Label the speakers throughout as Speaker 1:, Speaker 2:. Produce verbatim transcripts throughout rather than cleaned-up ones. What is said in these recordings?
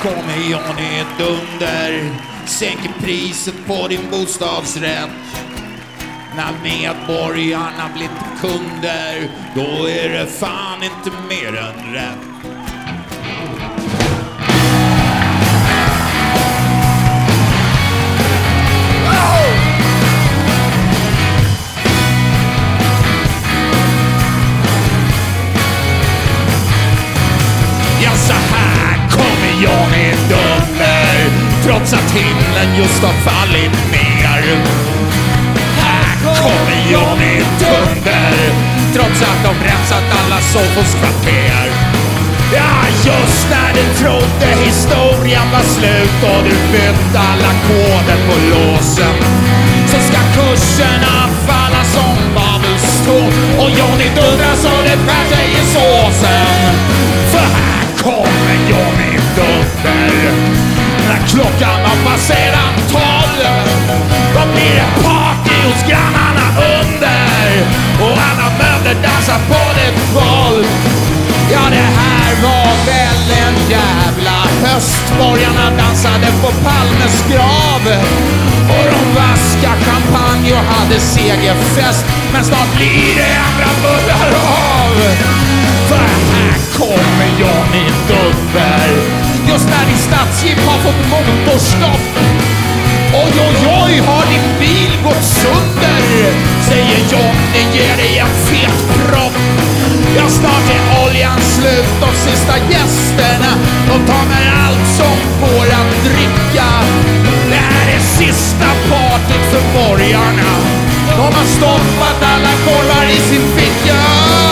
Speaker 1: kommer Johnny Dunder, sänker priset på din bostadsrätt. När medborgarna blivit kunder, då är det fan inte mer än rätt. Ja, så här kommer Johnny Dunder, trots att himlen just har fallit ner. Här kommer Johnny Dunder, trots att de rensat alla Sofos kvarter. Ja, just när du trodde historien var slut och du bytte alla koder på låsen, så ska kurserna falla som Babelstorn och Johnny Dunder så det skär sig i såsen. För här kommer Johnny Dunder, när klockan har passerat tolv, då blir det party hos grannarna under och alla möbler dansar på ditt golv. Ja, det här var väl en jävla höst. Borgarna dansade på Palmes grav och de vaskade champagne och hade segerfest. Men snart blir det andra bullar av, för här kommer Johnny Dunder, just när din stadsjeep har fått motorstopp. Oj, oj, oj, har din bil gått sönder, säger Johnny, ger dig en fet propp. Ja, snart är oljan slut, de sista gästerna, de tar med allt som går att dricka. Det här är sista partyt för borgarna, de har stoppat alla korvar i sin ficka.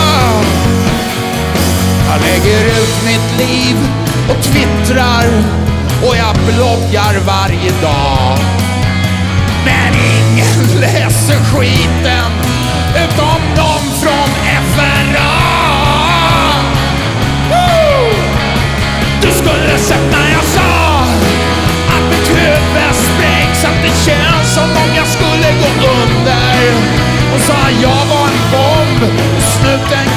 Speaker 1: Jag lägger ut mitt liv och twittrar och jag bloggar varje dag, men ingen läser skiten utom de från F R A. Woo! Du skulle sett när jag sa att mitt huvud sprängs, att det känns som om jag skulle gå under, och sa jag var en bomb och snuten